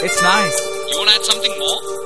it's nice. You want to add something more?